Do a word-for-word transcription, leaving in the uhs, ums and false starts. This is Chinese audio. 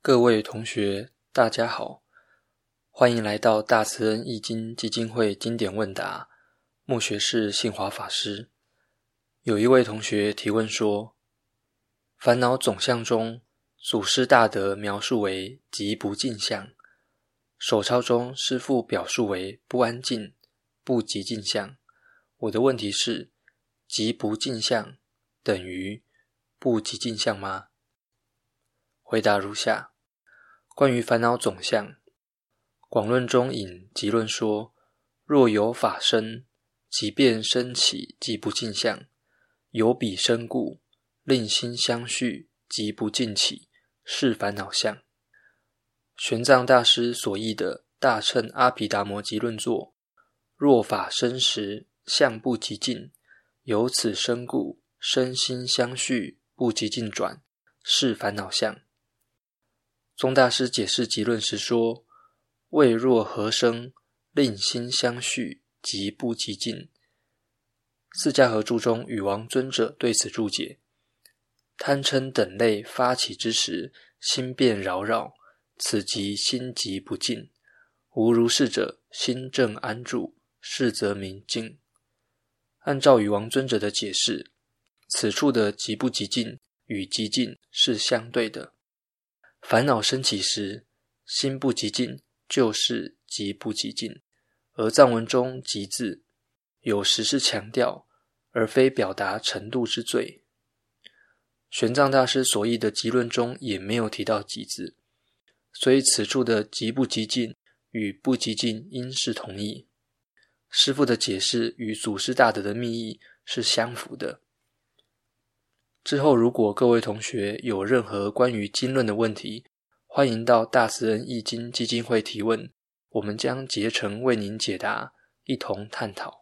各位同学，大家好，欢迎来到大慈恩义经基金会经典问答，牧学士信华法师。有一位同学提问说，烦恼总相中，祖师大德描述为极不净相，手抄中师父表述为不安静、不极净相。我的问题是，极不净相等于不极净相吗？回答如下。关于烦恼总相，广论中引集论说，若有法生，即便生起即不净相，有彼生故，令心相续，即不净起，是烦恼相。玄奘大师所译的大乘阿毗达摩集论作，若法生时，相不极净，由此生故，身心相续，不极净转，是烦恼相。宗大师解释集论时说，谓若何生，令心相续，即不极净。四家合注中禹王尊者对此注解，贪嗔等类发起之时，心变扰扰，此即心极不净。无如是者，心正安住，是则明净。按照禹王尊者的解释，此处的极不极净与极净是相对的。烦恼升起时，心不极净，就是极不极净。而藏文中极字，有时是强调，而非表达程度之最。玄奘大师所译的集论中也没有提到极字，所以此处的极不极净与不极净应是同义。师父的解释与祖师大德的密意是相符的。之后如果各位同学有任何关于经论的问题，欢迎到大慈恩义经基金会提问，我们将竭诚为您解答，一同探讨。